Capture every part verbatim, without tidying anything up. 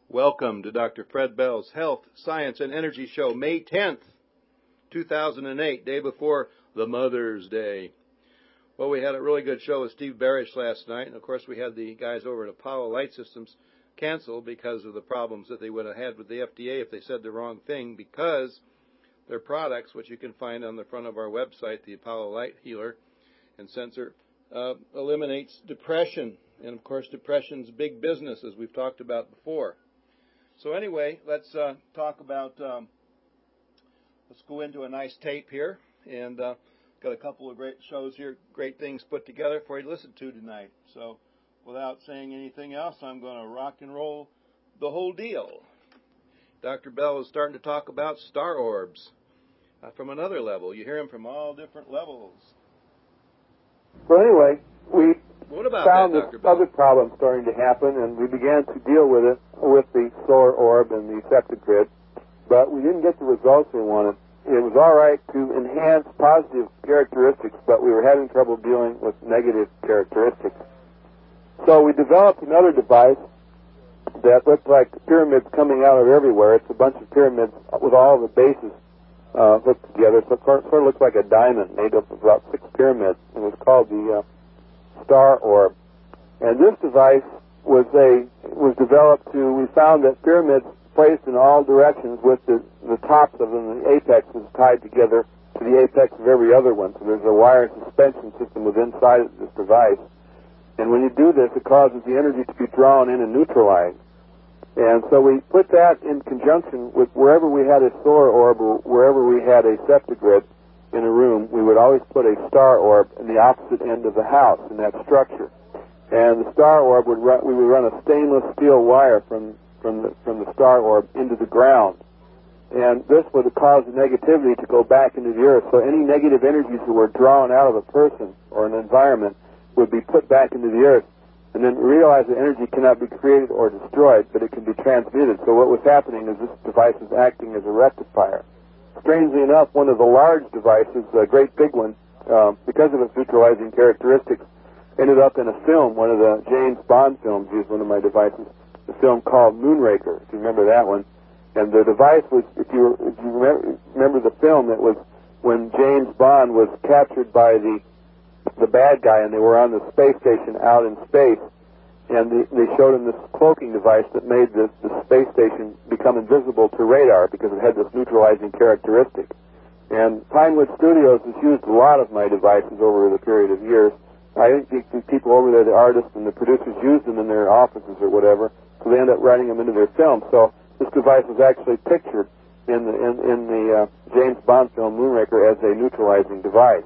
Welcome to Doctor Fred Bell's Health, Science, and Energy Show, May tenth, two thousand eight, day before the Mother's Day. Well, we had a really good show with Steve Barish last night, and of course we had the guys over at Apollo Light Systems cancel because of the problems that they would have had with the F D A if they said the wrong thing, because their products, which you can find on the front of our website, the Apollo Light Healer and Sensor, uh, eliminates depression. And of course, depression's big business, as we've talked about before. So anyway, let's uh, talk about, um, let's go into a nice tape here, and uh, got a couple of great shows here, great things put together for you to listen to tonight. So without saying anything else, I'm going to rock and roll the whole deal. Doctor Bell is starting to talk about star orbs uh, from another level. You hear him from all different levels. So anyway, we what about found that, this Doctor Bell? other problem starting to happen, and we began to deal with it with the solar orb and the septic grid, but we didn't get the results we wanted. It was all right to enhance positive characteristics, but we were having trouble dealing with negative characteristics. So we developed another device that looked like pyramids coming out of everywhere. It's a bunch of pyramids with all the bases uh, hooked together, so it sort of looks like a diamond made up of about six pyramids. It was called the uh, Star Orb. And this device was a was developed to, we found that pyramids placed in all directions with the, the tops of them, the apex is tied together to the apex of every other one. So there's a wire suspension system within inside of this device. And when you do this, it causes the energy to be drawn in and neutralized. And so we put that in conjunction with wherever we had a solar orb or wherever we had a septic grid in a room, we would always put a star orb in the opposite end of the house in that structure. And the star orb would run, we would run a stainless steel wire from from the from the star orb into the ground. And this would cause the negativity to go back into the earth. So any negative energies that were drawn out of a person or an environment would be put back into the earth. And then realize that energy cannot be created or destroyed, but it can be transmuted. So what was happening is this device is acting as a rectifier. Strangely enough, one of the large devices, a great big one, uh, because of its neutralizing characteristics, ended up in a film, one of the James Bond films, used one of my devices, a film called Moonraker, if you remember that one. And the device was, if you, if you remember, remember the film, it was when James Bond was captured by the the bad guy, and they were on the space station out in space, and they, they showed him this cloaking device that made the, the space station become invisible to radar because it had this neutralizing characteristic. And Pinewood Studios has used a lot of my devices over the period of years. I think the people over there, the artists and the producers, use them in their offices or whatever, so they end up writing them into their films. So this device was actually pictured in the, in, in the uh, James Bond film Moonraker as a neutralizing device.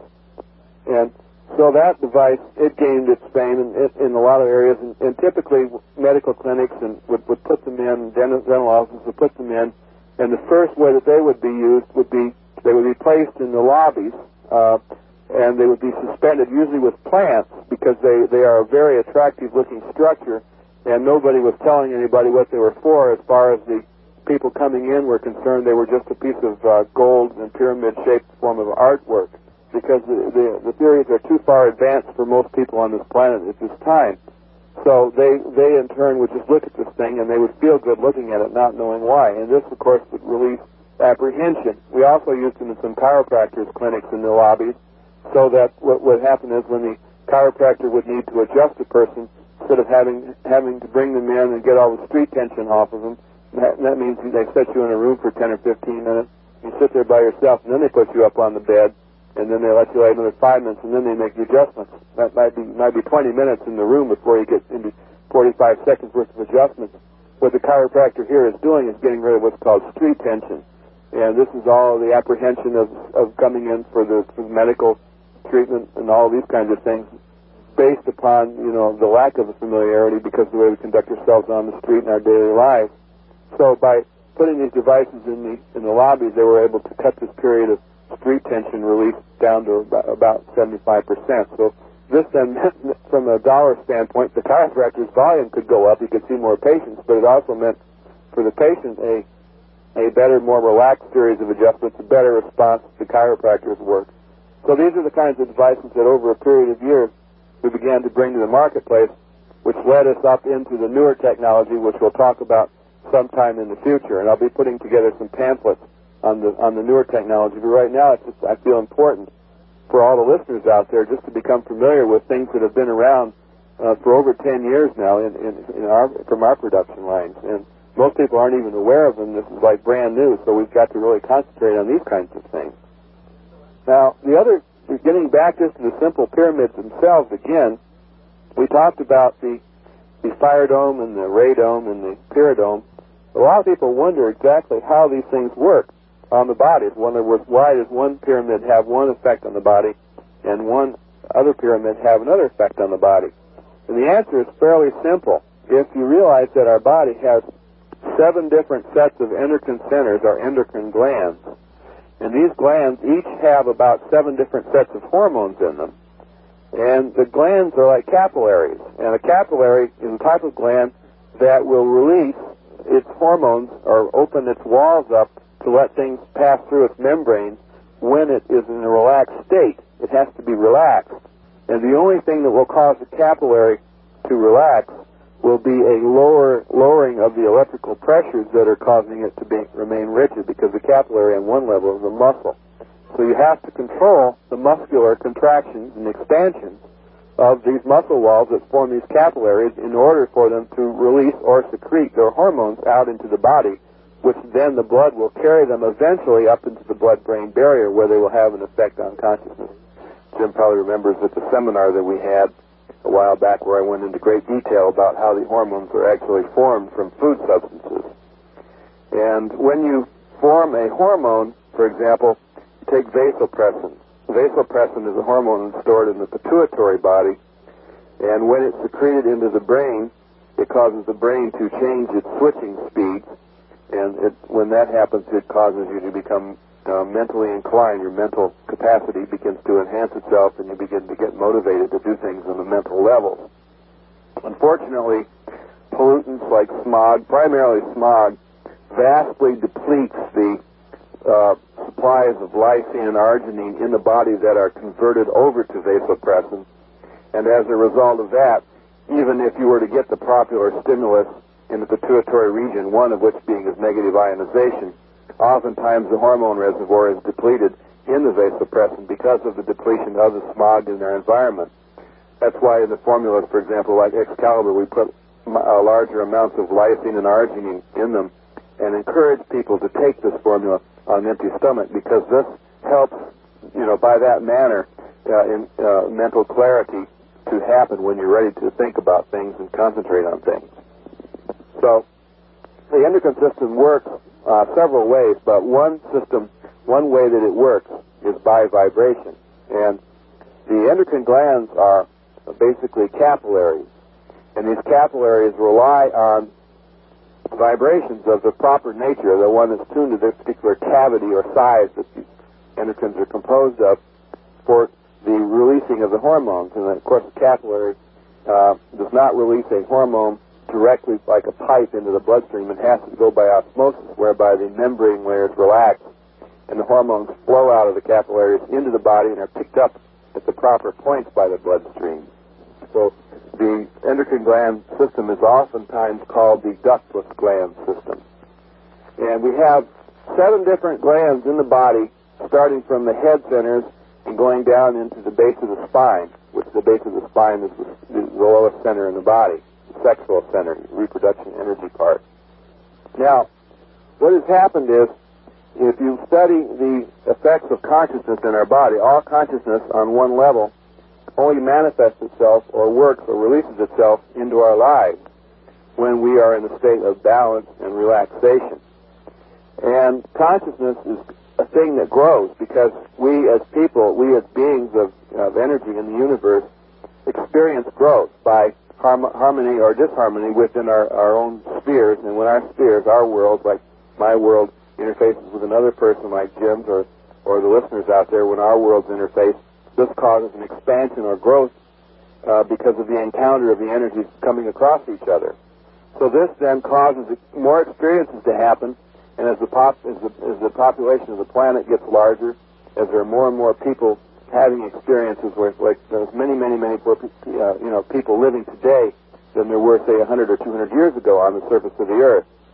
And so that device, it gained its fame in, in a lot of areas, and, and typically medical clinics and would, would put them in, dental, dental offices would put them in, and the first way that they would be used would be, they would be placed in the lobbies, uh, and they would be suspended, usually with plants, because they, they are a very attractive-looking structure, and nobody was telling anybody what they were for as far as the people coming in were concerned. They were just a piece of uh, gold and pyramid-shaped form of artwork, because the, the, the theories are too far advanced for most people on this planet at this time. So they, they in turn would just look at this thing, and they would feel good looking at it, not knowing why. And this, of course, would release apprehension. We also used them in some chiropractors' clinics in the lobbies, so that what would happen is when the chiropractor would need to adjust a person, instead of having having to bring them in and get all the street tension off of them, that, that means they set you in a room for ten or fifteen minutes, you sit there by yourself, and then they put you up on the bed, and then they let you lay another five minutes, and then they make the adjustments. That might be might be twenty minutes in the room before you get into forty-five seconds worth of adjustments. What the chiropractor here is doing is getting rid of what's called street tension, and this is all the apprehension of of coming in for the, for the medical treatment and all these kinds of things, based upon you know the lack of a familiarity because of the way we conduct ourselves on the street in our daily lives. So by putting these devices in the in the lobbies, they were able to cut this period of street tension release down to about, about seventy-five percent. So this then meant, from a dollar standpoint, the chiropractor's volume could go up. He could see more patients, but it also meant for the patient a a better, more relaxed series of adjustments, a better response to the chiropractor's work. So these are the kinds of devices that over a period of years we began to bring to the marketplace, which led us up into the newer technology, which we'll talk about sometime in the future. And I'll be putting together some pamphlets on the on the newer technology. But right now, it's just, I feel important for all the listeners out there just to become familiar with things that have been around uh, for over ten years now in, in, in our from our production lines. And most people aren't even aware of them. This is like brand new, so we've got to really concentrate on these kinds of things. Now, the other, getting back just to the simple pyramids themselves again, we talked about the the fire dome and the ray dome and the pyridome. A lot of people wonder exactly how these things work on the body. In other words, why does one pyramid have one effect on the body and one other pyramid have another effect on the body? And the answer is fairly simple. If you realize that our body has seven different sets of endocrine centers, or endocrine glands, and these glands each have about seven different sets of hormones in them, and the glands are like capillaries, and a capillary is a type of gland that will release its hormones or open its walls up to let things pass through its membrane when it is in a relaxed state. It has to be relaxed. And the only thing that will cause a capillary to relax will be a lower lowering of the electrical pressures that are causing it to be, remain rigid, because the capillary on one level is a muscle. So you have to control the muscular contractions and expansions of these muscle walls that form these capillaries in order for them to release or secrete their hormones out into the body, which then the blood will carry them eventually up into the blood-brain barrier, where they will have an effect on consciousness. Jim probably remembers at the seminar that we had a while back where I went into great detail about how the hormones are actually formed from food substances. And when you form a hormone, for example, take vasopressin. Vasopressin is a hormone stored in the pituitary body, and when it's secreted into the brain, it causes the brain to change its switching speeds, and it, when that happens, it causes you to become uh, mentally inclined. Your mental capacity begins to enhance itself, and you begin to get motivated to do things on the mental level. Unfortunately, pollutants like smog, primarily smog, vastly depletes the uh, supplies of lysine and arginine in the body that are converted over to vasopressin. And as a result of that, even if you were to get the popular stimulus in the pituitary region, one of which being is negative ionization, oftentimes the hormone reservoir is depleted in the vasopressin because of the depletion of the smog in their environment. That's why in the formulas, for example, like Excalibur, we put uh, larger amounts of lysine and arginine in them and encourage people to take this formula on an empty stomach, because this helps, you know, by that manner, uh, in uh, mental clarity to happen when you're ready to think about things and concentrate on things. So the endocrine system works uh, several ways, but one system, one way that it works is by vibration. And the endocrine glands are basically capillaries, and these capillaries rely on vibrations of the proper nature, the one that's tuned to this particular cavity or size that the endocrines are composed of, for the releasing of the hormones. And of course, the capillary uh, does not release a hormone directly like a pipe into the bloodstream. It has to go by osmosis, whereby the membrane layers relax and the hormones flow out of the capillaries into the body and are picked up at the proper points by the bloodstream. So the endocrine gland system is oftentimes called the ductless gland system. And we have seven different glands in the body, starting from the head centers and going down into the base of the spine, which the base of the spine is the, the lowest center in the body, the sexual center, reproduction energy part. Now, what has happened is, if you study the effects of consciousness in our body, all consciousness on one level only manifests itself or works or releases itself into our lives when we are in a state of balance and relaxation. And consciousness is a thing that grows, because we as people, we as beings of, of energy in the universe, experience growth by harm- harmony or disharmony within our, our own spheres. And when our spheres, our world, like my world, interfaces with another person like Jim's or, or the listeners out there, when our worlds interface, this causes an expansion or growth uh, because of the encounter of the energies coming across each other. So this then causes more experiences to happen, and as the, pop, as the, as the population of the planet gets larger, as there are more and more people having experiences where, like, there's many, many, many more uh, you know, people living today than there were, say, one hundred or two hundred years ago on the surface of the Earth.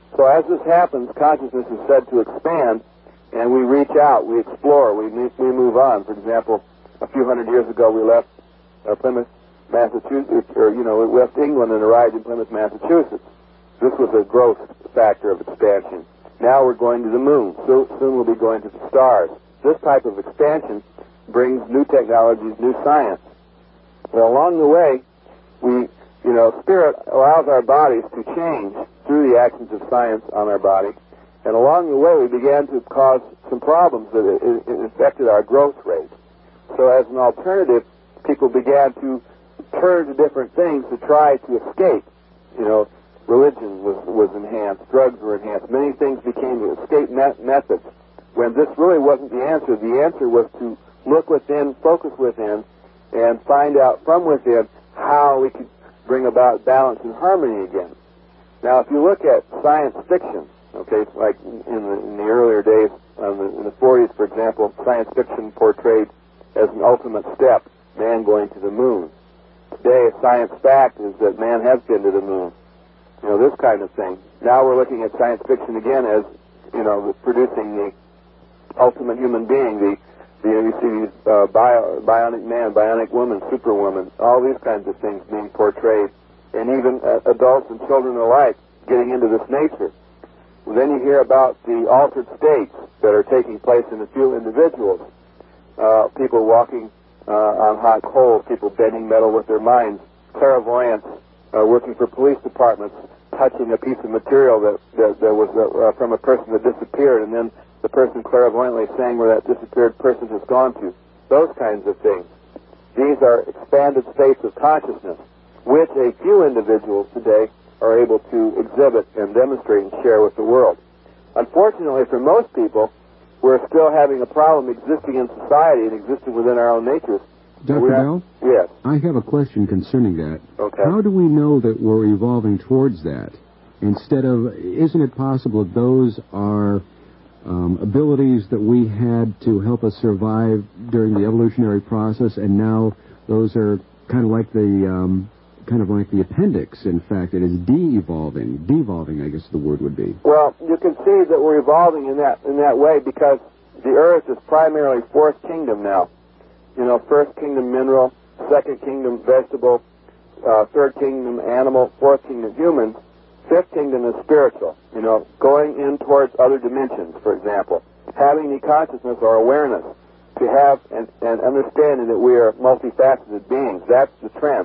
So as this happens, consciousness is said to expand, and we reach out, we explore, we we move on. For example, a few hundred years ago, we left uh, Plymouth, Massachusetts, or, you know, we left England and arrived in Plymouth, Massachusetts. This was a growth factor of expansion. Now we're going to the moon. So soon we'll be going to the stars. This type of expansion brings new technologies, new science. Well, along the way, we, you know, spirit allows our bodies to change through the actions of science on our body. And along the way, we began to cause some problems that it, it affected our growth rate. So as an alternative, people began to turn to different things to try to escape. You know, religion was, was enhanced, drugs were enhanced, many things became escape me- methods. When this really wasn't the answer, the answer was to look within, focus within, and find out from within how we could bring about balance and harmony again. Now, if you look at science fiction, okay, like in the, in the earlier days, um, in the forties, for example, science fiction portrayed as an ultimate step, man going to the moon. Today, a science fact is that man has been to the moon. You know, this kind of thing. Now we're looking at science fiction again as, you know, producing the ultimate human being, the, the you see these uh, bio, bionic man, bionic woman, superwoman, all these kinds of things being portrayed, and even uh, adults and children alike getting into this nature. Well, then you hear about the altered states that are taking place in a few individuals. Uh, people walking uh, on hot coals, people bending metal with their minds, clairvoyants uh, working for police departments, touching a piece of material that, that, that was uh, from a person that disappeared, and then the person clairvoyantly saying where that disappeared person has gone to. Those kinds of things. These are expanded states of consciousness, which a few individuals today are able to exhibit and demonstrate and share with the world. Unfortunately, for most people, we're still having a problem existing in society and existing within our own natures. Doctor Bell? Yes. I have a question concerning that. Okay. How do we know that we're evolving towards that? Instead of, isn't it possible that those are um, abilities that we had to help us survive during the evolutionary process, and now those are kind of like the um, kind of like the appendix? In fact, it is de-evolving, devolving, I guess the word would be. Well, you can see that we're evolving in that in that way because the Earth is primarily fourth kingdom now. You know, first kingdom mineral, second kingdom vegetable, uh, third kingdom animal, fourth kingdom human, fifth kingdom is spiritual. You know, going in towards other dimensions, for example, having the consciousness or awareness to have an, an understanding that we are multifaceted beings. That's the trend.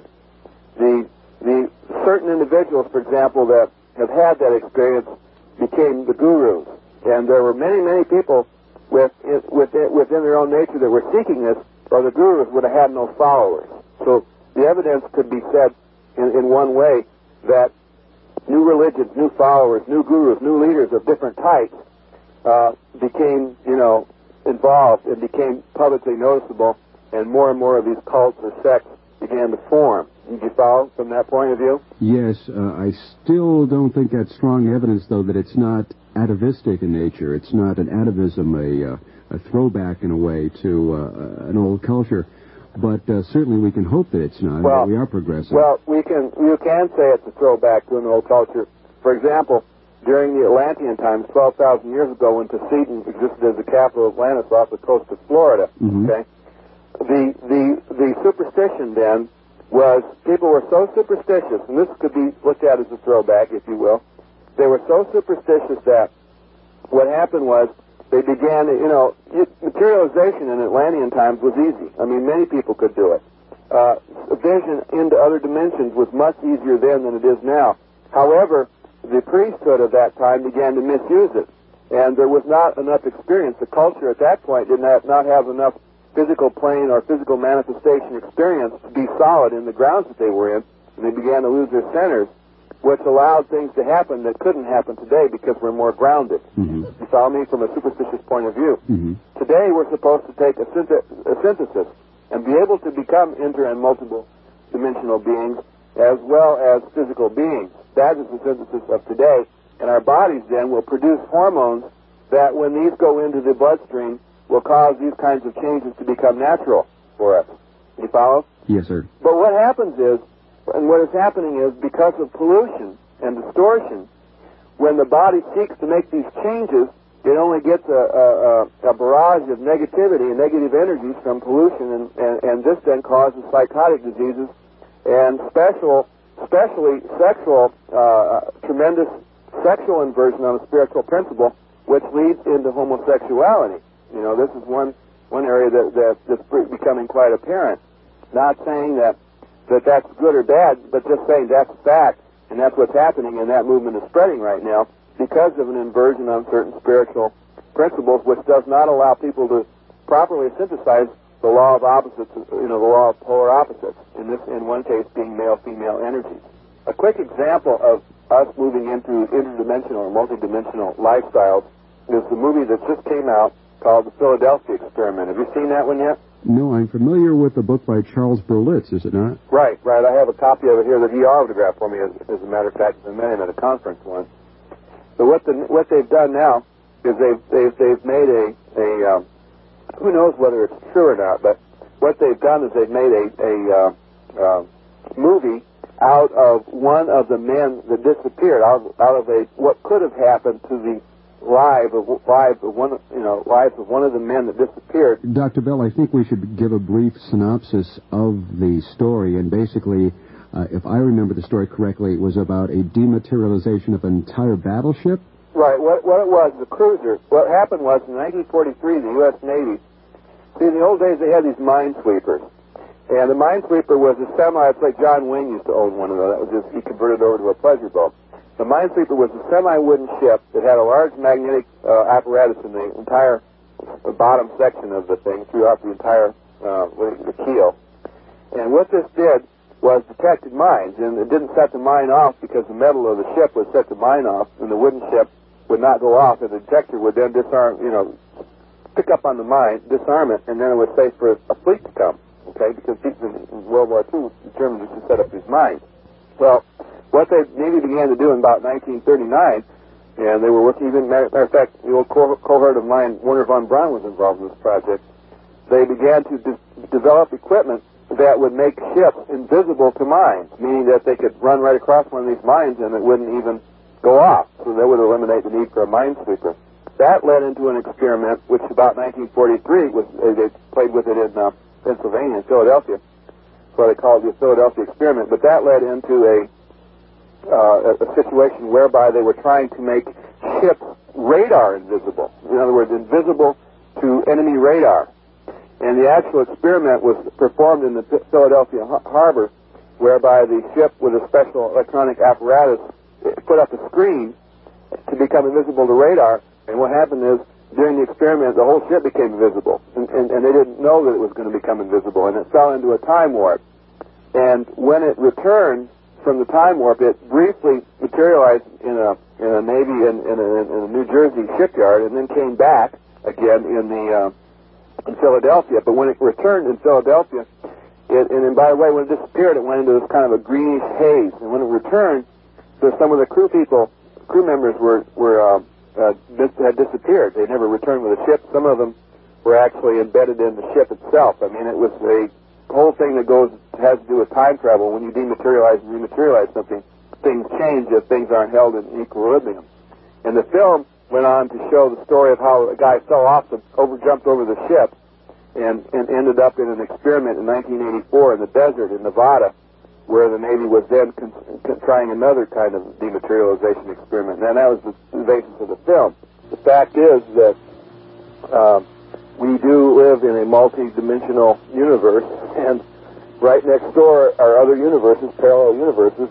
The the certain individuals, for example, that have had that experience became the gurus, and there were many, many people with within, within their own nature that were seeking this, or the gurus would have had no followers. So the evidence could be said in, in one way that new religions, new followers, new gurus, new leaders of different types uh, became, you know, involved and became publicly noticeable, and more and more of these cults or sects began to form. Did you follow from that point of view? Yes. Uh, I still don't think that's strong evidence, though, that it's not atavistic in nature. It's not an atavism, a, uh, a throwback in a way to uh, an old culture. But uh, certainly we can hope that it's not, well, that we are progressing. Well, we can, you can say it's a throwback to an old culture. For example, during the Atlantean times, twelve thousand years ago, when Poseidon existed as the capital of Atlantis off the coast of Florida, mm-hmm. okay, the, the, the superstition then was people were so superstitious, and this could be looked at as a throwback, if you will. They were so superstitious that what happened was they began to, you know, materialization in Atlantean times was easy. I mean, many people could do it. Uh, vision into other dimensions was much easier then than it is now. However, the priesthood of that time began to misuse it, and there was not enough experience. The culture at that point did not, not have enough physical plane or physical manifestation experience to be solid in the grounds that they were in, and they began to lose their centers, which allowed things to happen that couldn't happen today because we're more grounded. Mm-hmm. You follow me? From a superstitious point of view. Mm-hmm. Today we're supposed to take a, synth- a synthesis and be able to become inter and multiple dimensional beings as well as physical beings. That is the synthesis of today, and our bodies then will produce hormones that when these go into the bloodstream will cause these kinds of changes to become natural for us. You follow? Yes, sir. But what happens is, and what is happening is, because of pollution and distortion, when the body seeks to make these changes, it only gets a, a, a barrage of negativity and negative energies from pollution, and, and, and this then causes psychotic diseases and special, especially sexual, uh, tremendous sexual inversion on a spiritual principle, which leads into homosexuality. You know, this is one one area that, that that's becoming quite apparent. Not saying that, that that's good or bad, but just saying that's a fact, and that's what's happening, and that movement is spreading right now because of an inversion on certain spiritual principles, which does not allow people to properly synthesize the law of opposites, you know, the law of polar opposites, in this, in one case being male-female energies. A quick example of us moving into interdimensional or multidimensional lifestyles is the movie that just came out called The Philadelphia Experiment. Have you seen that one yet? No, I'm familiar with the book by Charles Berlitz, is it not? Right, right. I have a copy of it here that he autographed for me, as, as a matter of fact. I met him at a conference once. So what the what they've done now is they've they've they've made a a um, who knows whether it's true or not, but what they've done is they've made a a uh, uh, movie out of one of the men that disappeared, out of, out of a what could have happened to the lives of lives of one you know lives of one of the men that disappeared. Doctor Bell, I think we should give a brief synopsis of the story, and basically, uh, if I remember the story correctly, it was about a dematerialization of an entire battleship. Right. What what it was, the cruiser. What happened was in nineteen forty-three, the U S Navy. See, in the old days, they had these minesweepers. And the minesweeper was a semi, it's like John Wayne used to own one of those. That was just, he converted over to a pleasure boat. The minesweeper was a semi-wooden ship that had a large magnetic uh, apparatus in the entire the bottom section of the thing, throughout the entire uh, the keel. And what this did was detected mines, and it didn't set the mine off because the metal of the ship would set the mine off, and the wooden ship would not go off, and the detector would then disarm, you know, pick up on the mine, disarm it, and then it was safe for a fleet to come. Okay, because people in World War Two, the Germans used to set up these mines. Well, what the Navy began to do in about nineteen thirty-nine, and they were working, even, matter of fact, the old co- cohort of mine, Werner von Braun, was involved in this project. They began to de- develop equipment that would make ships invisible to mines, meaning that they could run right across one of these mines and it wouldn't even go off. So that would eliminate the need for a minesweeper. That led into an experiment, which about nineteen forty-three, was, they played with it in uh, Pennsylvania, in Philadelphia. That's why they call it the Philadelphia Experiment. But that led into a, uh, a, a situation whereby they were trying to make ships radar invisible. In other words, invisible to enemy radar. And the actual experiment was performed in the Philadelphia harbor, whereby the ship with a special electronic apparatus put up a screen to become invisible to radar. And what happened is, during the experiment, the whole ship became invisible, and, and, and they didn't know that it was going to become invisible, and it fell into a time warp. And when it returned from the time warp, it briefly materialized in a in a Navy in, in, a, in a New Jersey shipyard, and then came back again in the uh, in Philadelphia. But when it returned in Philadelphia, it, and, and by the way, when it disappeared, it went into this kind of a greenish haze. And when it returned, so some of the crew people, crew members were were uh, Uh, had disappeared. They never returned with the ship. Some of them were actually embedded in the ship itself. I mean, it was a whole thing that goes has to do with time travel. When you dematerialize and rematerialize something, things change if things aren't held in equilibrium. And the film went on to show the story of how a guy fell off, the, over jumped over the ship, and, and ended up in an experiment in nineteen eighty-four in the desert in Nevada, where the Navy was then con- con- trying another kind of dematerialization experiment. And that was the, the basis of the film. The fact is that uh, we do live in a multi-dimensional universe, and right next door are other universes, parallel universes.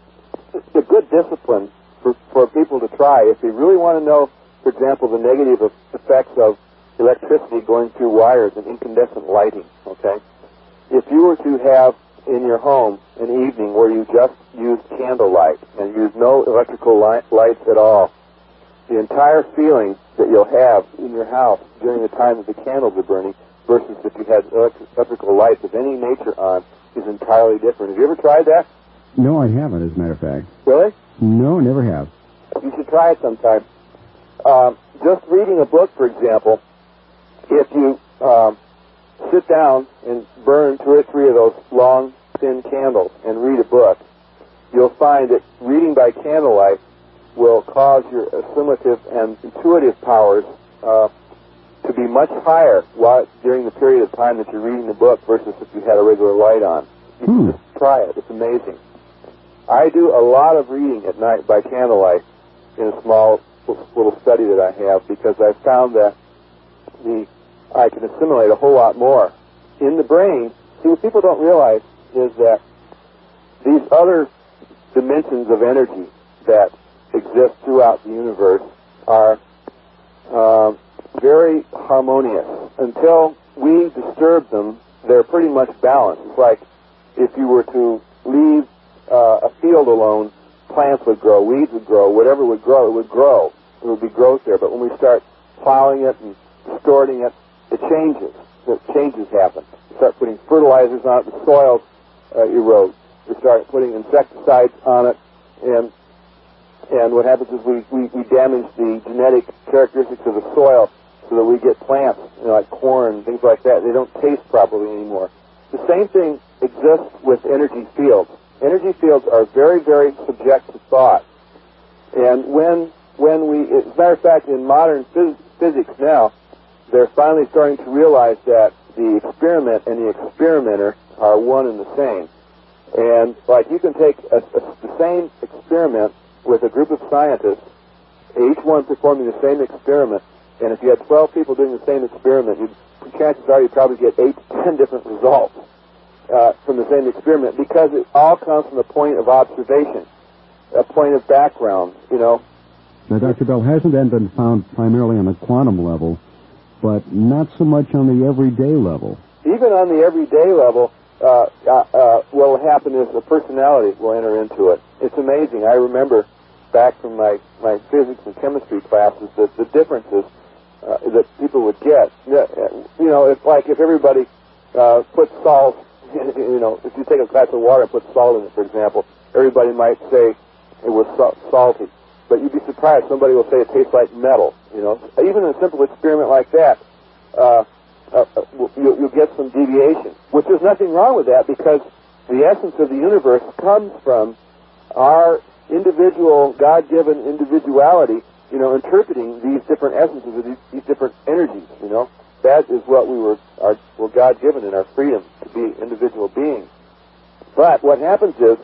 It's a good discipline for, for people to try. If they really want to know, for example, the negative effects of electricity going through wires and incandescent lighting, okay? If you were to have in your home an evening where you just use candlelight and use no electrical light, lights at all, the entire feeling that you'll have in your house during the time that the candles are burning versus if you had electric, electrical lights of any nature on is entirely different. Have you ever tried that? No, I haven't, as a matter of fact. Really? No, never have. You should try it sometime. Um, just reading a book, for example, if you um, sit down and burn two or three of those long, thin candles and read a book, you'll find that reading by candlelight will cause your assimilative and intuitive powers uh, to be much higher while, during the period of time that you're reading the book versus if you had a regular light on. You can Hmm. just try it. It's amazing. I do a lot of reading at night by candlelight in a small little study that I have because I've found that the I can assimilate a whole lot more. In the brain, see, what people don't realize is that these other dimensions of energy that exist throughout the universe are uh, very harmonious. Until we disturb them, they're pretty much balanced. It's like if you were to leave uh, a field alone, plants would grow, weeds would grow, whatever would grow, it would grow. There would be growth there. But when we start plowing it and distorting it, it changes. The changes happen. We start putting fertilizers on it, the soil uh, erodes. We start putting insecticides on it, and and what happens is we, we, we damage the genetic characteristics of the soil so that we get plants, you know, like corn, things like that. They don't taste properly anymore. The same thing exists with energy fields. Energy fields are very, very subject to thought. And when when we, as a matter of fact, in modern phys- physics now, they're finally starting to realize that the experiment and the experimenter are one and the same. And like you can take a, a, the same experiment with a group of scientists, each one performing the same experiment, and if you had twelve people doing the same experiment, you'd, chances are you'd probably get eight to ten different results uh, from the same experiment because it all comes from a point of observation, a point of background, you know. Now, Doctor Bell, hasn't that been found primarily on the quantum level, but not so much on the everyday level? Even on the everyday level, uh, uh, uh, what will happen is a personality will enter into it. It's amazing. I remember back from my, my physics and chemistry classes that the differences uh, that people would get. You know, it's like if everybody uh, puts salt, you know, if you take a glass of water and put salt in it, for example, everybody might say it was salty. But you'd be surprised. Somebody will say it tastes like metal. You know, even in a simple experiment like that, uh, uh, you'll, you'll get some deviation. Which there's nothing wrong with that because the essence of the universe comes from our individual, God-given individuality. You know, interpreting these different essences of these, these different energies. You know, that is what we were our, were God-given in our freedom to be individual beings. But what happens is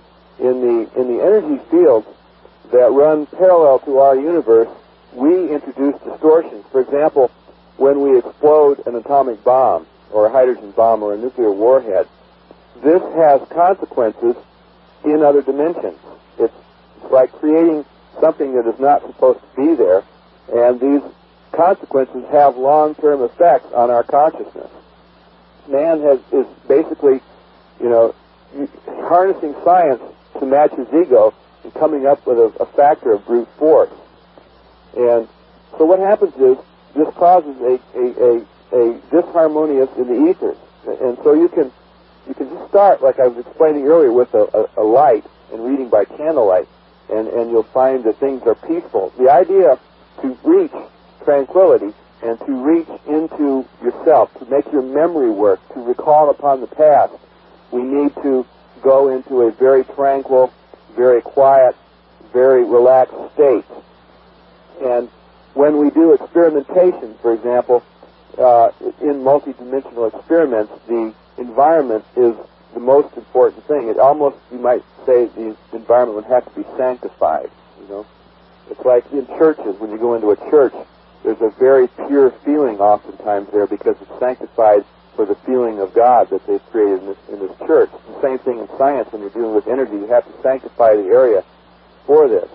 in the in the energy fields that run parallel to our universe, we introduce distortions. For example, when we explode an atomic bomb or a hydrogen bomb or a nuclear warhead, this has consequences in other dimensions. It's like creating something that is not supposed to be there, and these consequences have long-term effects on our consciousness. Man has is basically, you know, harnessing science to match his ego and coming up with a, a factor of brute force. And so what happens is this causes a, a, a, a disharmonious in the ethers. And so you can you can just start, like I was explaining earlier, with a, a, a light and reading by candlelight, and, and you'll find that things are peaceful. The idea to reach tranquility and to reach into yourself, to make your memory work, to recall upon the past, we need to go into a very tranquil, very quiet, very relaxed state. And when we do experimentation, for example, uh, in multidimensional experiments, the environment is the most important thing. It almost, you might say, the environment would have to be sanctified, you know. It's like in churches, when you go into a church, there's a very pure feeling oftentimes there because it's sanctified for the feeling of God that they've created in this, in this church. The same thing in science. When you're dealing with energy, you have to sanctify the area for this.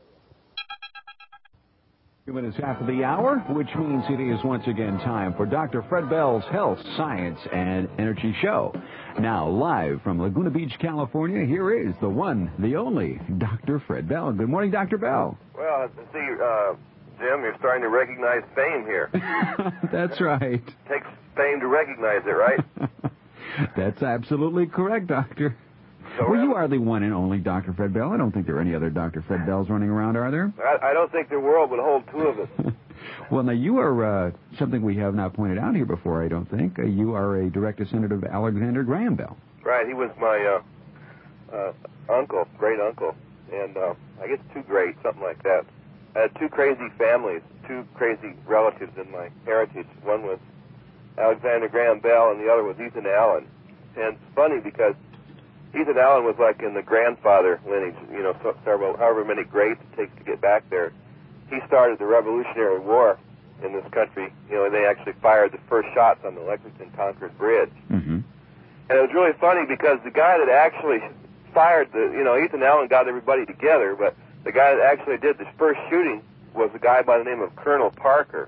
Two minutes after the hour, which means it is once again time for Doctor Fred Bell's Health, Science, and Energy Show. Now, live from Laguna Beach, California, here is the one, the only, Doctor Fred Bell. Good morning, Doctor Bell. Well, see, uh, Jim, you're starting to recognize fame here. That's right. It takes fame to recognize it, right? That's absolutely correct, Doctor. So well, you are the one and only Doctor Fred Bell. I don't think there are any other Doctor Fred Bells running around, are there? I, I don't think the world would hold two of us. Well, now, you are uh, something we have not pointed out here before, I don't think. Uh, you are a direct descendant of Alexander Graham Bell. Right, he was my uh, uh, uncle, great-uncle. and uh, I guess two great, something like that. I had two crazy families, two crazy relatives in my heritage. One was Alexander Graham Bell, and the other was Ethan Allen. And it's funny because Ethan Allen was like in the grandfather lineage, you know, so, several, however many greats it takes to get back there. He started the Revolutionary War in this country, you know, and they actually fired the first shots on the Lexington-Concord Bridge. Mm-hmm. And it was really funny because the guy that actually fired the, you know, Ethan Allen got everybody together, but the guy that actually did the first shooting was a guy by the name of Colonel Parker.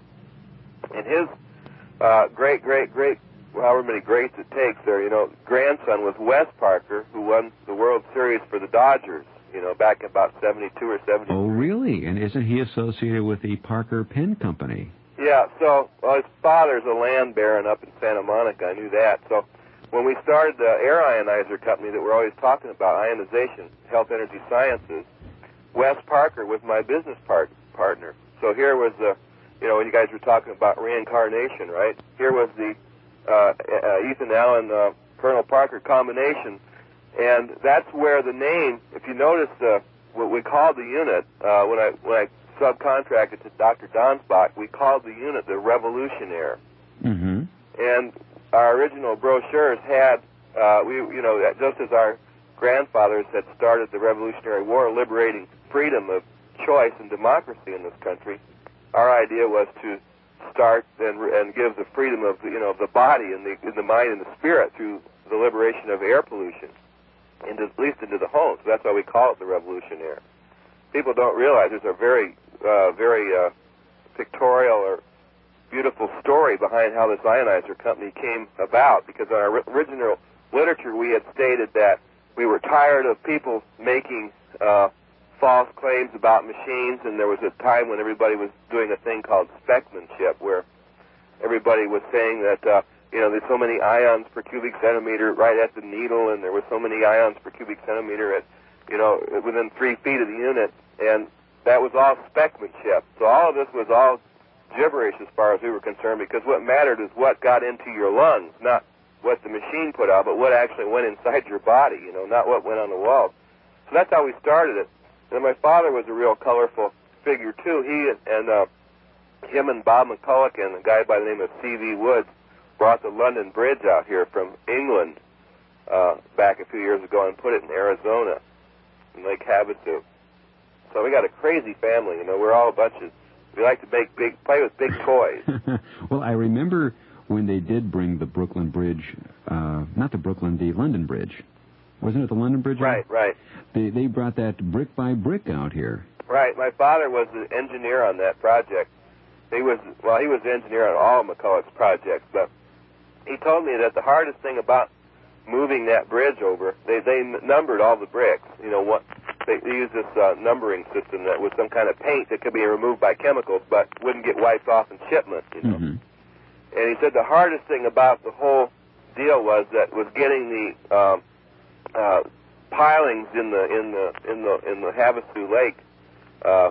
And his uh, great, great, great, however many greats it takes there, you know, grandson was Wes Parker, who won the World Series for the Dodgers, you know, back in about seventy-two or seventy-three. Oh, really? And isn't he associated with the Parker Pen Company? Yeah, so, well, his father's a land baron up in Santa Monica. I knew that. So when we started the air ionizer company that we're always talking about, ionization, health energy sciences, Wes Parker was my business part, partner. So here was the, you know, when you guys were talking about reincarnation, right? Here was the uh, uh, Ethan Allen, uh, Colonel Parker combination. And that's where the name, if you notice uh, what we called the unit, uh, when I when I subcontracted to Doctor Donsbach, we called the unit the Revolutionaire. Mm-hmm. And our original brochures had, uh, we you know, just as our grandfathers had started the Revolutionary War, liberating freedom of choice and democracy in this country, our idea was to start and, and give the freedom of, you know, of the body and the, and the mind and the spirit through the liberation of air pollution, into, at least into the homes. So that's why we call it the Revolutionaire. People don't realize there's a very, uh, very uh, pictorial or beautiful story behind how this ionizer company came about, because in our original literature we had stated that we were tired of people making uh, false claims about machines, and there was a time when everybody was doing a thing called speckmanship, where everybody was saying that, uh, you know, there's so many ions per cubic centimeter right at the needle, and there was so many ions per cubic centimeter at, you know, within three feet of the unit, and that was all speckmanship. So all of this was all gibberish as far as we were concerned, because what mattered is what got into your lungs, not what the machine put out, but what actually went inside your body, you know, not what went on the walls. So that's how we started it. And my father was a real colorful figure, too. He and uh, him and Bob McCulloch and a guy by the name of C V Woods brought the London Bridge out here from England uh, back a few years ago and put it in Arizona, in Lake Havasu. So we got a crazy family, you know. We're all a bunch of, we like to make big, play with big toys. Well, I remember when they did bring the Brooklyn Bridge, uh, not the Brooklyn, the London Bridge. Wasn't it the London Bridge? Right, right. They they brought that brick by brick out here. Right. My father was the engineer on that project. He was, well, he was the engineer on all of McCulloch's projects, but he told me that the hardest thing about moving that bridge over, they they numbered all the bricks. You know, what they, they used this uh, numbering system that was some kind of paint that could be removed by chemicals, but wouldn't get wiped off in shipment. You know. Mm-hmm. And he said the hardest thing about the whole deal was that was getting the um, uh, pilings in the in the in the in the Havasu Lake uh,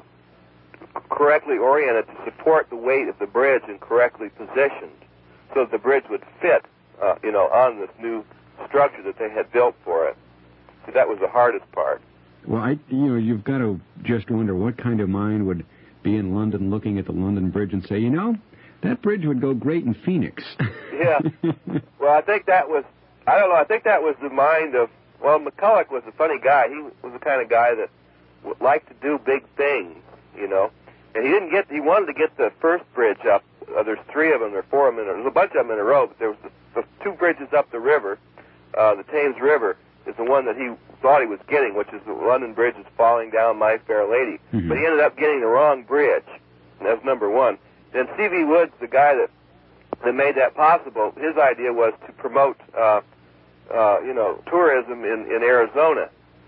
correctly oriented to support the weight of the bridge and correctly positioned, so that the bridge would fit, uh, you know, on this new structure that they had built for it. So that was the hardest part. Well, I, you know, you've got to just wonder what kind of mind would be in London looking at the London Bridge and say, you know, that bridge would go great in Phoenix. Yeah. Well, I think that was, I don't know, I think that was the mind of, well, McCulloch was a funny guy. He was the kind of guy that would like to do big things, you know. And he didn't get, he wanted to get the first bridge up. Uh, there's three of them, or four of them, in a, there's a bunch of them in a row, but there was the, the two bridges up the river. Uh, the Thames River is the one that he thought he was getting, which is the London Bridge is falling down My Fair Lady. Mm-hmm. But he ended up getting the wrong bridge. And that's number one. Then C V Woods, the guy that that made that possible, his idea was to promote, uh, uh, you know, tourism in, in Arizona.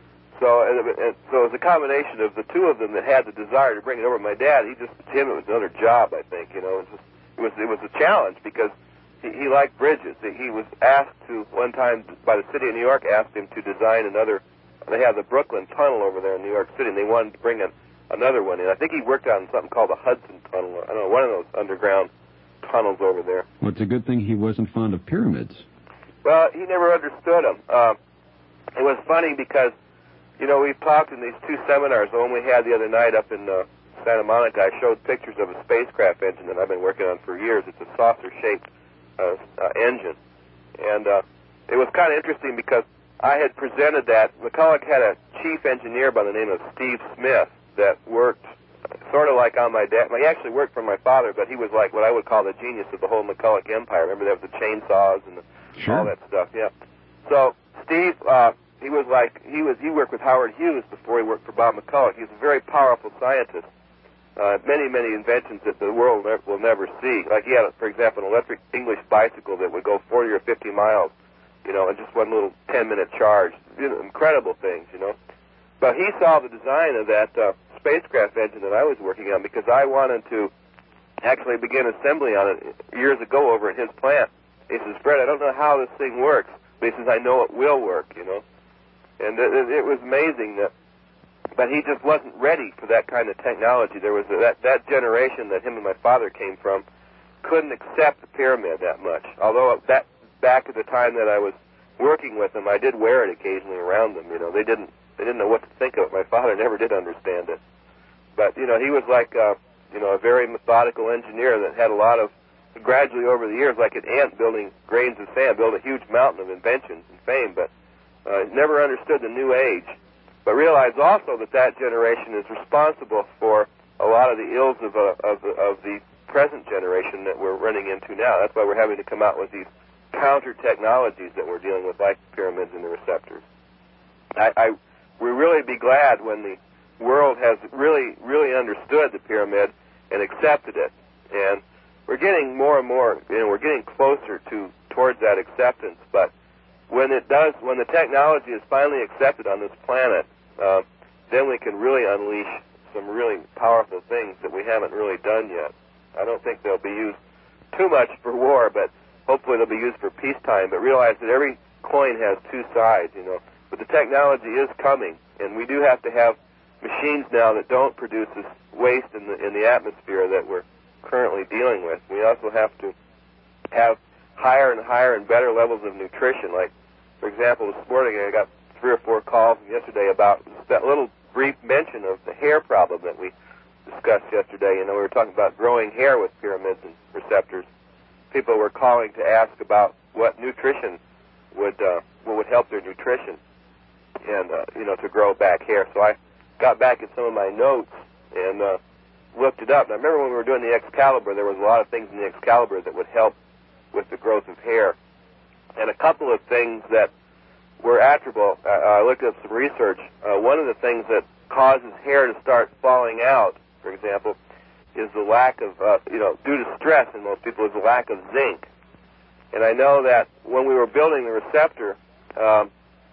So, and, and, so it was a combination of the two of them that had the desire to bring it over. My dad, he just, to him, it was another job, I think. You know, it was just, it was it was a challenge because he, he liked bridges. He was asked to one time by the city of New York, asked him to design another. They have the Brooklyn Tunnel over there in New York City, and they wanted to bring in another one. And I think he worked on something called the Hudson Tunnel. I don't know, one of those underground tunnels over there. Well, it's a good thing he wasn't fond of pyramids. Well, he never understood them. Uh, it was funny because you know, we've talked in these two seminars, the one we had the other night up in uh, Santa Monica. I showed pictures of a spacecraft engine that I've been working on for years. It's a saucer-shaped uh, uh, engine. And uh, it was kind of interesting because I had presented that. McCulloch had a chief engineer by the name of Steve Smith that worked sort of like on my dad. He actually worked for my father, but he was like what I would call the genius of the whole McCulloch empire. Remember, there was the chainsaws and the, sure. all that stuff. Yeah. So Steve, uh, he was like he was he worked with Howard Hughes before he worked for Bob McCulloch. He was a very powerful scientist. Uh, many, many inventions that the world ne- will never see. Like he had, for example, an electric English bicycle that would go forty or fifty miles, you know, in just one little ten-minute charge. You know, incredible things, you know. But he saw the design of that uh, spacecraft engine that I was working on because I wanted to actually begin assembly on it years ago over at his plant. He says, Fred, I don't know how this thing works, but he says, I know it will work, you know. And it, it was amazing that, but he just wasn't ready for that kind of technology. There was a, that, that generation that him and my father came from couldn't accept the pyramid that much. Although that back at the time that I was working with them, I did wear it occasionally around them, you know. They didn't They didn't know what to think of it. My father never did understand it. But, you know, he was like, uh, you know, a very methodical engineer that had a lot of, gradually over the years, like an ant building grains of sand, built a huge mountain of inventions and fame, but uh, never understood the new age. But realized also that that generation is responsible for a lot of the ills of, uh, of, of the present generation that we're running into now. That's why we're having to come out with these counter technologies that we're dealing with, like pyramids and the receptors. I, I we'll really be glad when the world has really, really understood the pyramid and accepted it. And we're getting more and more, you know, we're getting closer to towards that acceptance. But when it does, when the technology is finally accepted on this planet, uh, then we can really unleash some really powerful things that we haven't really done yet. I don't think they'll be used too much for war, but hopefully they'll be used for peacetime. But realize that every coin has two sides, you know. But the technology is coming, and we do have to have machines now that don't produce this waste in the in the atmosphere that we're currently dealing with. We also have to have higher and higher and better levels of nutrition. Like, for example, this morning I got three or four calls yesterday about that little brief mention of the hair problem that we discussed yesterday. You know, we were talking about growing hair with pyramids and receptors. People were calling to ask about what nutrition would uh, what would help their nutrition and, uh, you know, to grow back hair. So I got back in some of my notes and uh, looked it up. And I remember when we were doing the Excalibur, there was a lot of things in the Excalibur that would help with the growth of hair. And a couple of things that were attributable, uh, I looked up some research. Uh, one of the things that causes hair to start falling out, for example, is the lack of, uh, you know, due to stress in most people, is the lack of zinc. And I know that when we were building the receptor, um,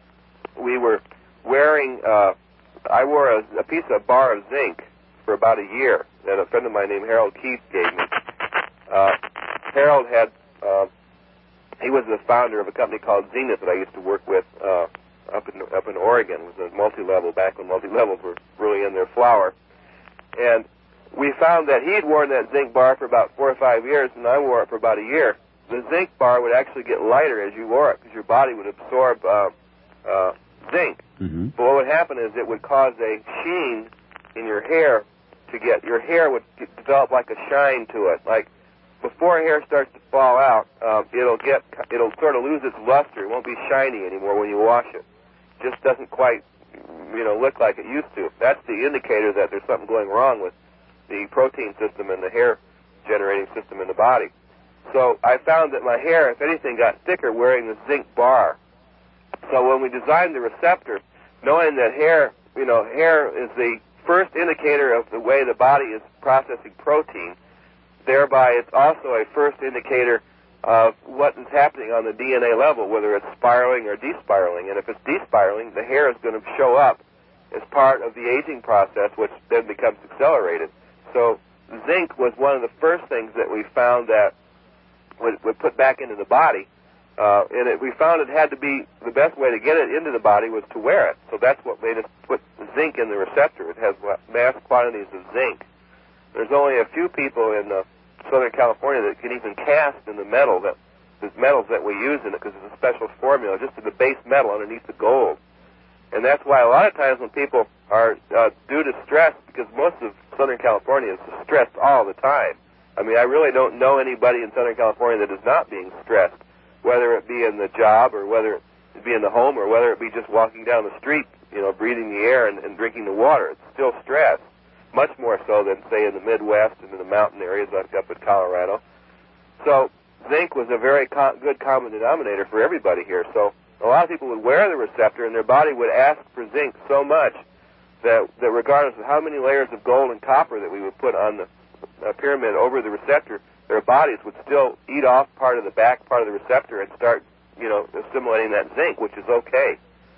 we were wearing, uh, I wore a, a piece of bar of zinc for about a year that a friend of mine named Harold Keith gave me. Uh, Harold had, uh, he was the founder of a company called Zenith that I used to work with uh, up in up in Oregon. It was a multi-level, back when multi-levels were really in their flower. And we found that he had worn that zinc bar for about four or five years, and I wore it for about a year. The zinc bar would actually get lighter as you wore it because your body would absorb uh, uh, zinc. Mm-hmm. But what would happen is it would cause a sheen in your hair to get, your hair would get, develop like a shine to it. Like before hair starts to fall out, um, it'll get, it'll sort of lose its luster. It won't be shiny anymore when you wash it. It just doesn't quite, you know, look like it used to. That's the indicator that there's something going wrong with the protein system and the hair generating system in the body. So I found that my hair, if anything, got thicker wearing the zinc bar. So when we designed the receptor, knowing that hair, you know, hair is the first indicator of the way the body is processing protein, thereby it's also a first indicator of what is happening on the D N A level, whether it's spiraling or despiraling. And if it's despiraling, the hair is going to show up as part of the aging process, which then becomes accelerated. So zinc was one of the first things that we found that would, would put back into the body. Uh, and it, we found it had to be, the best way to get it into the body was to wear it. So that's what made us put zinc in the receptor. It has mass quantities of zinc. There's only a few people in uh, Southern California that can even cast in the metal, that the metals that we use in it, because it's a special formula, just in the base metal underneath the gold. And that's why a lot of times when people are uh, due to stress, because most of Southern California is stressed all the time. I mean, I really don't know anybody in Southern California that is not being stressed, whether it be in the job or whether it be in the home or whether it be just walking down the street, you know, breathing the air and, and drinking the water. It's still stress, much more so than, say, in the Midwest and in the mountain areas like up in Colorado. So zinc was a very co- good common denominator for everybody here. So a lot of people would wear the receptor, and their body would ask for zinc so much that, that regardless of how many layers of gold and copper that we would put on the uh, pyramid over the receptor, their bodies would still eat off part of the back part of the receptor and start, you know, assimilating that zinc, which is okay.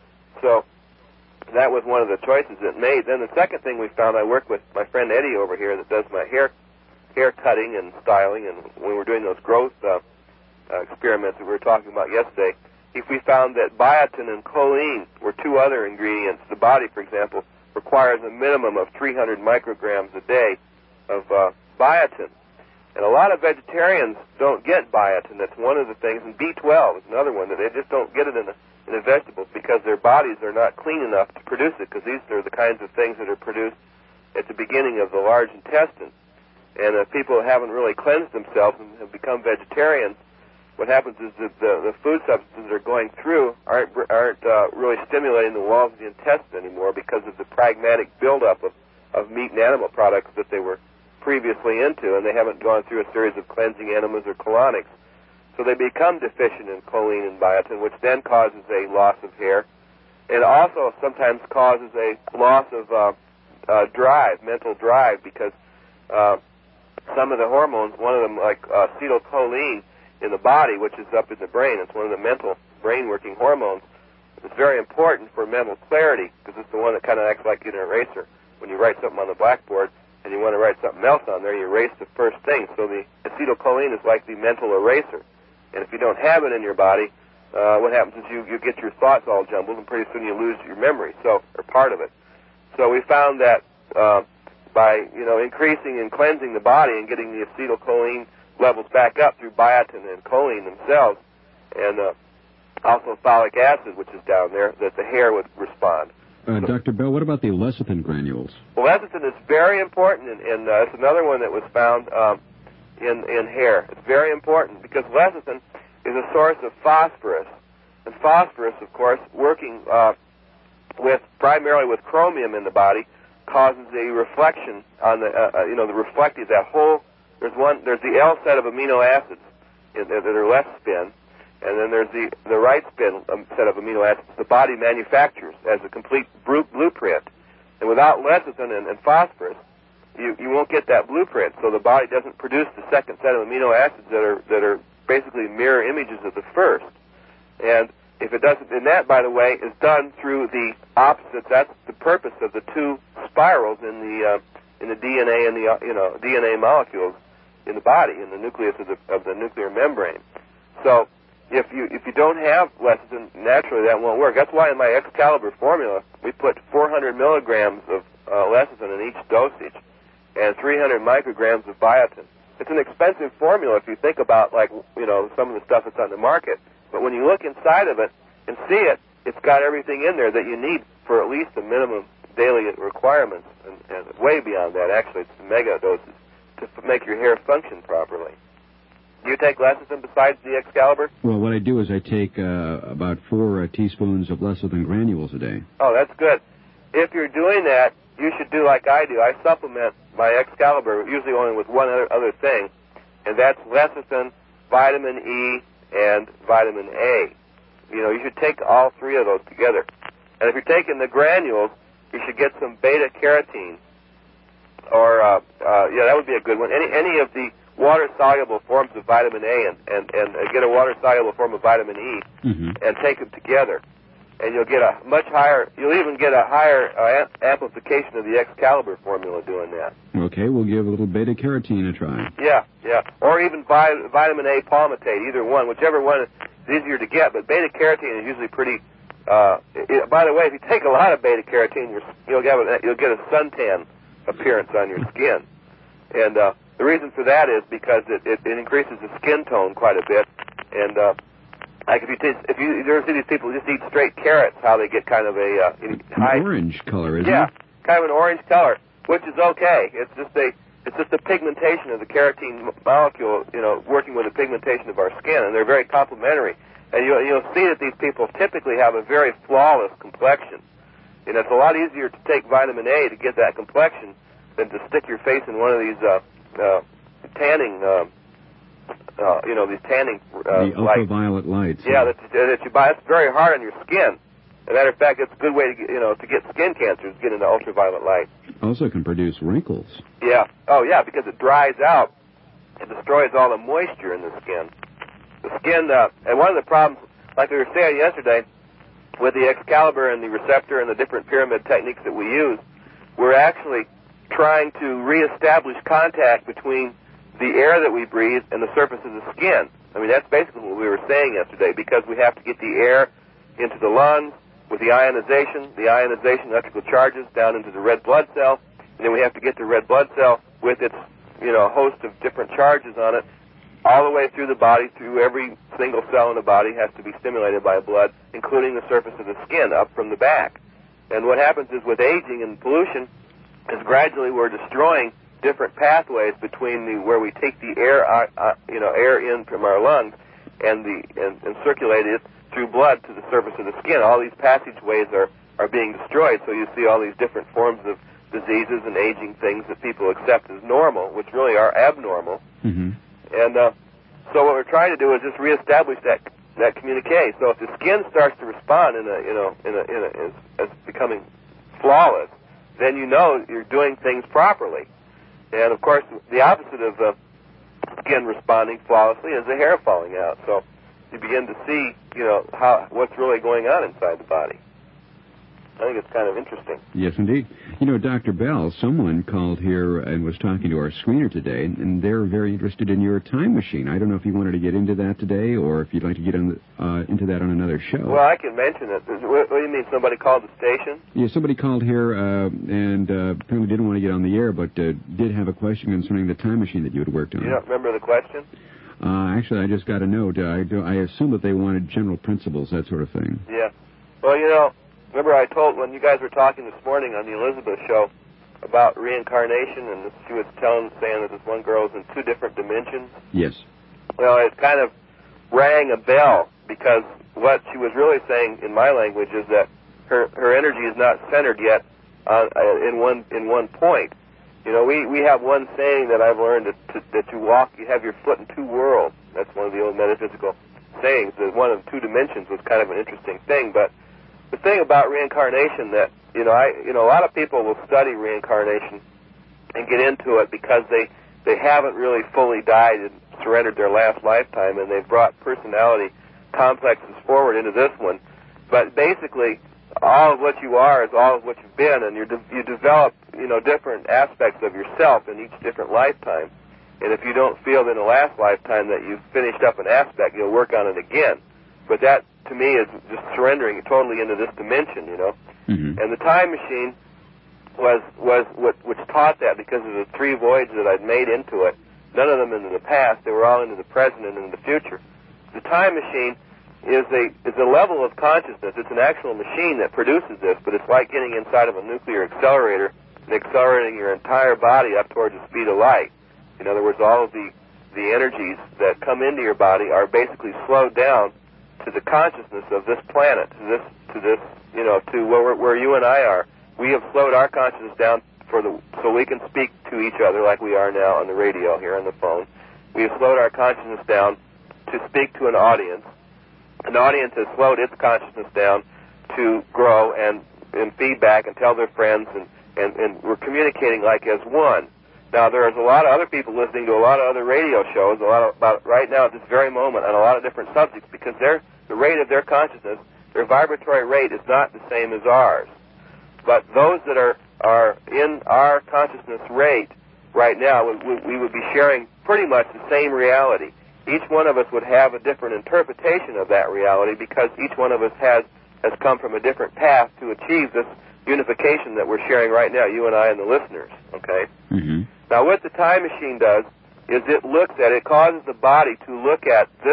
So that was one of the choices it made. Then the second thing we found, I worked with my friend Eddie over here that does my hair hair cutting and styling, and when we were doing those growth uh, uh, experiments that we were talking about yesterday, if we found that biotin and choline were two other ingredients. The body, for example, requires a minimum of three hundred micrograms a day of uh, biotin. And a lot of vegetarians don't get biotin. That's one of the things. And B twelve is another one, that they just don't get it in the, in the vegetables because their bodies are not clean enough to produce it, because these are the kinds of things that are produced at the beginning of the large intestine. And if people haven't really cleansed themselves and have become vegetarians, what happens is that the, the food substances that are going through aren't, aren't uh, really stimulating the walls of the intestine anymore because of the pragmatic buildup of, of meat and animal products that they were previously into, and they haven't gone through a series of cleansing enemas or colonics. So they become deficient in choline and biotin, which then causes a loss of hair. It also sometimes causes a loss of uh, uh, drive, mental drive, because uh, some of the hormones, one of them like uh, acetylcholine in the body, which is up in the brain, it's one of the mental brain-working hormones. It's very important for mental clarity because it's the one that kind of acts like an eraser. When you write something on the blackboard and you want to write something else on there, you erase the first thing. So the acetylcholine is like the mental eraser. And if you don't have it in your body, uh, what happens is you, you get your thoughts all jumbled, and pretty soon you lose your memory, so, or part of it. So we found that uh, by, you know, increasing and cleansing the body and getting the acetylcholine levels back up through biotin and choline themselves, and uh, also folic acid, which is down there, that the hair would respond. Uh, so, Doctor Bell, what about the lecithin granules? Well, lecithin is very important, and, and uh, it's another one that was found um, in, in hair. It's very important because lecithin is a source of phosphorus. And phosphorus, of course, working uh, with primarily with chromium in the body, causes a reflection on the, uh, uh, you know, the reflective, that whole, there's one, there's the L set of amino acids in, that are left spin, and then there's the, the right spin um, set of amino acids the body manufactures as a complete blueprint. And without lecithin and, and phosphorus, you, you won't get that blueprint, so the body doesn't produce the second set of amino acids that are, that are basically mirror images of the first. And if it doesn't, and that, by the way, is done through the opposites. That's the purpose of the two spirals in the uh, in the D N A and the uh, you know D N A molecules in the body, in the nucleus of the of the nuclear membrane. So if you if you don't have lecithin, naturally that won't work. That's why in my Excalibur formula we put four hundred milligrams of uh, lecithin in each dosage and three hundred micrograms of biotin. It's an expensive formula if you think about, like, you know, some of the stuff that's on the market. But when you look inside of it and see it, it's got everything in there that you need for at least the minimum daily requirements, and, and way beyond that. Actually, it's mega doses to f- make your hair function properly. Do you take lecithin besides the Excalibur? Well, what I do is I take uh, about four uh, teaspoons of lecithin granules a day. Oh, that's good. If you're doing that, you should do like I do. I supplement my Excalibur usually only with one other, other thing, and that's lecithin, vitamin E, and vitamin A. You know, you should take all three of those together. And if you're taking the granules, you should get some beta-carotene. Or, uh, uh, yeah, that would be a good one. Any any of the water-soluble forms of vitamin A, and, and, and uh, get a water-soluble form of vitamin E, mm-hmm. and take them together. And you'll get a much higher, you'll even get a higher uh, amplification of the Excalibur formula doing that. Okay, we'll give a little beta-carotene a try. Yeah, yeah. Or even vi- vitamin A palmitate, either one, whichever one is easier to get. But beta-carotene is usually pretty, uh, it, by the way, if you take a lot of beta-carotene, you're, you'll, get a, you'll get a suntan appearance on your skin. And uh, the reason for that is because it, it, it increases the skin tone quite a bit. And uh, like if you taste, if you, you ever see these people who just eat straight carrots, how they get kind of a uh, high an orange color, isn't yeah, it? Yeah, kind of an orange color, which is okay. It's just a it's just a pigmentation of the carotene molecule, you know, working with the pigmentation of our skin, and they're very complementary. And you'll you'll see that these people typically have a very flawless complexion. And it's a lot easier to take vitamin A to get that complexion than to stick your face in one of these uh, uh, tanning. Uh, Uh, you know, these tanning uh, the ultraviolet lights. Yeah, yeah. That, that you buy. It's very hard on your skin. As a matter of fact, it's a good way to get, you know, to get skin cancers, get into ultraviolet light. Also can produce wrinkles. Yeah. Oh, yeah, because it dries out. It destroys all the moisture in the skin. The skin, uh, and one of the problems, like we were saying yesterday, with the Excalibur and the receptor and the different pyramid techniques that we use, we're actually trying to reestablish contact between the air that we breathe and the surface of the skin. I mean, that's basically what we were saying yesterday, because we have to get the air into the lungs with the ionization, the ionization electrical charges down into the red blood cell, and then we have to get the red blood cell with its, you know, host of different charges on it all the way through the body, through every single cell in the body has to be stimulated by blood, including the surface of the skin up from the back. And what happens is with aging and pollution is gradually we're destroying different pathways between the where we take the air, uh, uh, you know, air in from our lungs and the and, and circulate it through blood to the surface of the skin. All these passageways are are being destroyed, so you see all these different forms of diseases and aging things that people accept as normal, which really are abnormal. Mm-hmm. And uh, so what we're trying to do is just reestablish that that communique. So if the skin starts to respond in a you know in a, in a as, as becoming flawless, then you know you're doing things properly. And, of course, the opposite of uh, skin responding flawlessly is the hair falling out. So you begin to see, you know, how what's really going on inside the body. I think it's kind of interesting. Yes, indeed. You know, Doctor Bell, someone called here and was talking to our screener today, and they're very interested in your time machine. I don't know if you wanted to get into that today or if you'd like to get on the, uh, into that on another show. Well, I can mention it. What, what do you mean, somebody called the station? Yeah, somebody called here uh, and uh, apparently didn't want to get on the air, but uh, did have a question concerning the time machine that you had worked on. You don't remember the question? Uh, actually, I just got a note. I, do, I assume that they wanted general principles, that sort of thing. Yeah. Well, you know, remember I told, when you guys were talking this morning on the Elizabeth show about reincarnation, and she was telling, saying that this one girl is in two different dimensions? Yes. Well, it kind of rang a bell, because what she was really saying in my language is that her, her energy is not centered yet uh, in one in one point. You know, we, we have one saying that I've learned that, to, that you walk, you have your foot in two worlds. That's one of the old metaphysical sayings. That one of two dimensions was kind of an interesting thing. But the thing about reincarnation that, you know, I, you know, a lot of people will study reincarnation and get into it because they, they haven't really fully died and surrendered their last lifetime, and they've brought personality complexes forward into this one. But basically, all of what you are is all of what you've been, and you de- you develop, you know, different aspects of yourself in each different lifetime. And if you don't feel in the last lifetime that you've finished up an aspect, you'll work on it again. But that, to me, is just surrendering totally into this dimension, you know. Mm-hmm. And the time machine was was what which taught that, because of the three voyages that I'd made into it. None of them into the past; they were all into the present and into the future. The time machine is a is a level of consciousness. It's an actual machine that produces this, but it's like getting inside of a nuclear accelerator and accelerating your entire body up towards the speed of light. In other words, all of the the energies that come into your body are basically slowed down to the consciousness of this planet, to this to this you know to where where you and I are. We have slowed our consciousness down for the so we can speak to each other like we are now on the radio here on the phone. We have slowed our consciousness down to speak to an audience. An audience has slowed its consciousness down to grow and, and feedback and tell their friends, and, and, and we're communicating like as one. Now, there's a lot of other people listening to a lot of other radio shows, a lot of, about right now at this very moment, on a lot of different subjects, because their the rate of their consciousness, their vibratory rate is not the same as ours. But those that are, are in our consciousness rate right now, we, we would be sharing pretty much the same reality. Each one of us would have a different interpretation of that reality, because each one of us has, has come from a different path to achieve this unification that we're sharing right now, you and I and the listeners, okay? Mm-hmm. Now, what the time machine does is it looks at, it causes the body to look at this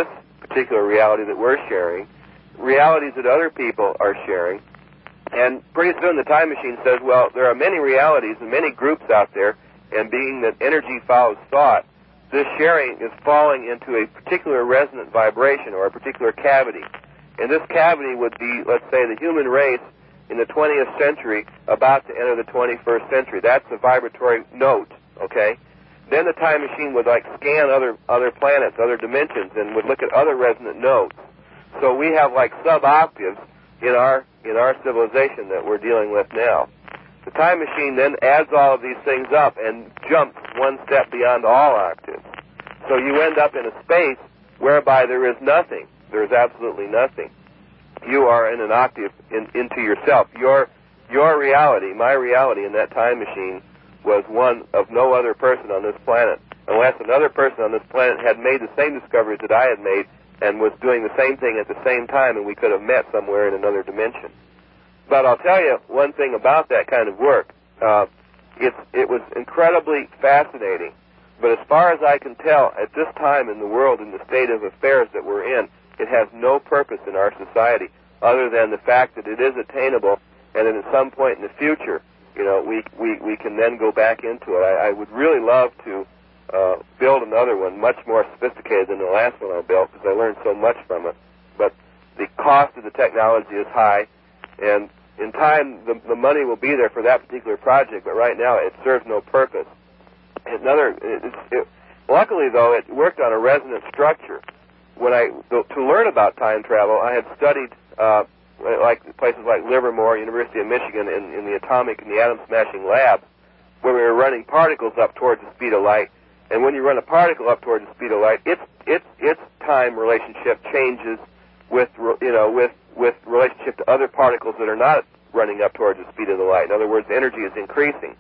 particular reality that we're sharing, realities that other people are sharing. And pretty soon the time machine says, well, there are many realities and many groups out there, and being that energy follows thought, this sharing is falling into a particular resonant vibration or a particular cavity. And this cavity would be, let's say, the human race in the twentieth century about to enter the twenty-first century. That's the vibratory note, okay? Then the time machine would, like, scan other other planets, other dimensions, and would look at other resonant notes. So we have, like, sub-octaves in our in our civilization that we're dealing with now. The time machine then adds all of these things up and jumps one step beyond all octaves. So you end up in a space whereby there is nothing. There is absolutely nothing. You are in an octave in, into yourself. Your your reality, my reality in that time machine was one of no other person on this planet, unless another person on this planet had made the same discoveries that I had made and was doing the same thing at the same time, and we could have met somewhere in another dimension. But I'll tell you one thing about that kind of work. Uh, it's, it was incredibly fascinating. But as far as I can tell, at this time in the world, in the state of affairs that we're in, it has no purpose in our society other than the fact that it is attainable, and that at some point in the future, you know, we we, we can then go back into it. I, I would really love to uh, build another one, much more sophisticated than the last one I built, because I learned so much from it. But the cost of the technology is high, and in time, the, the money will be there for that particular project, but right now it serves no purpose. Another, it, it, luckily, though, it worked on a resonant structure. When I, to learn about time travel, I had studied uh, like places like Livermore, University of Michigan, in, in the atomic and the atom-smashing lab, where we were running particles up towards the speed of light. And when you run a particle up towards the speed of light, its its its time relationship changes with you know with with relationship to other particles that are not running up towards the speed of the light. In other words, energy is increasing.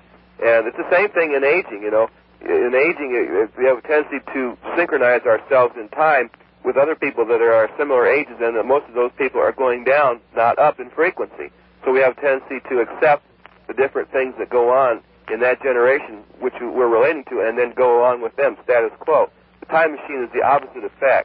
And it's the same thing in aging, you know. In aging, we have a tendency to synchronize ourselves in time with other people that are our similar ages, and that most of those people are going down, not up in frequency. So we have a tendency to accept the different things that go on in that generation, which we're relating to, and then go along with them, status quo. The time machine is the opposite effect.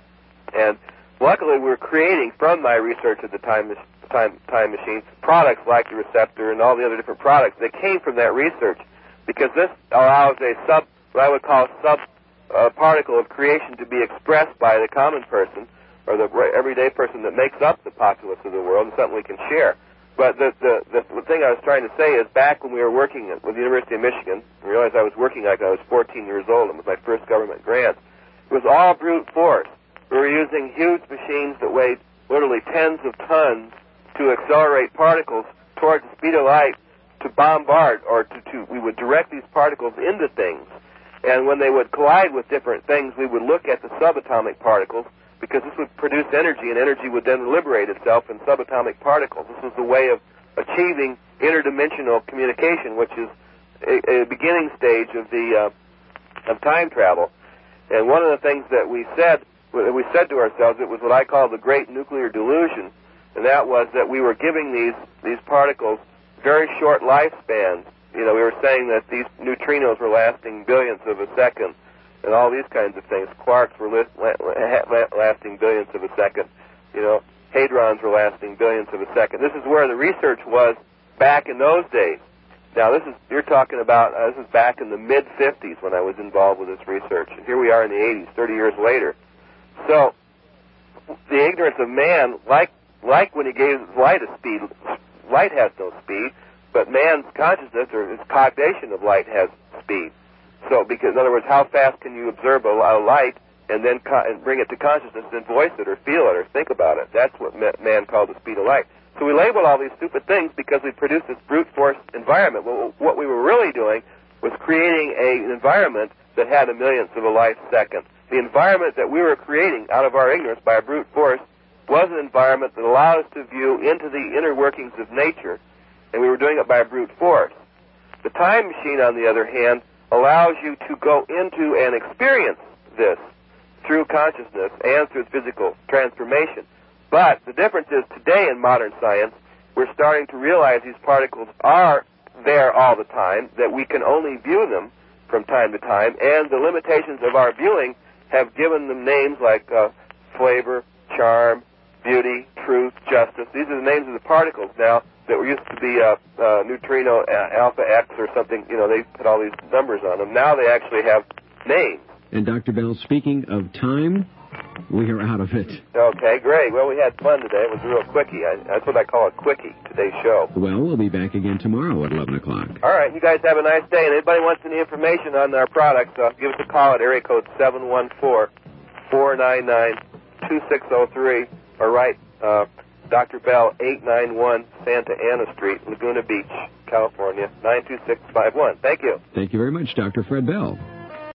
And luckily, we're creating, from my research at the time machine, Time, time machine, products like the receptor and all the other different products that came from that research, because this allows a sub, what I would call sub uh, particle of creation to be expressed by the common person or the everyday person that makes up the populace of the world, and something we can share. But the, the, the thing I was trying to say is, back when we were working at, with the University of Michigan, I realized I was working like I was fourteen years old, and it was my first government grant. It was all brute force. We were using huge machines that weighed literally tens of tons to accelerate particles towards the speed of light to bombard, or to, to, we would direct these particles into things. And when they would collide with different things, we would look at the subatomic particles, because this would produce energy, and energy would then liberate itself in subatomic particles. This was the way of achieving interdimensional communication, which is a, a beginning stage of the uh, of time travel. And one of the things that we said, we said to ourselves, it was what I call the great nuclear delusion. And that was that we were giving these these particles very short lifespans. You know, we were saying that these neutrinos were lasting billionths of a second, and all these kinds of things. Quarks were list, la, la, lasting billionths of a second. You know, hadrons were lasting billionths of a second. This is where the research was back in those days. Now, this is you're talking about. Uh, this is back in the mid fifties when I was involved with this research, and here we are in the eighties, thirty years later. So, the ignorance of man, like. Like when he gave light a speed, light has no speed, but man's consciousness or his cognition of light has speed. So, because in other words, how fast can you observe a, a light and then co- and bring it to consciousness and voice it or feel it or think about it? That's what man called the speed of light. So we labeled all these stupid things because we produced this brute force environment. Well, what we were really doing was creating a, an environment that had a millionth of a life second. The environment that we were creating out of our ignorance by a brute force was an environment that allowed us to view into the inner workings of nature, and we were doing it by a brute force. The time machine, on the other hand, allows you to go into and experience this through consciousness and through physical transformation. But the difference is, today in modern science, we're starting to realize these particles are there all the time, that we can only view them from time to time, and the limitations of our viewing have given them names like uh, flavor, charm, beauty, truth, justice. These are the names of the particles now that were used to be uh, uh, neutrino uh, alpha X or something. You know, they put all these numbers on them. Now they actually have names. And Doctor Bell, speaking of time, we are out of it. Okay, great. Well, we had fun today. It was a real quickie. I, that's what I call a quickie, today's show. Well, we'll be back again tomorrow at eleven o'clock. All right, you guys have a nice day. And anybody wants any information on our products, uh, give us a call at area code seven one four, four nine nine, two six zero three or write uh, Doctor Bell, eight ninety-one Santa Ana Street, Laguna Beach, California, nine two six five one. Thank you. Thank you very much, Doctor Fred Bell.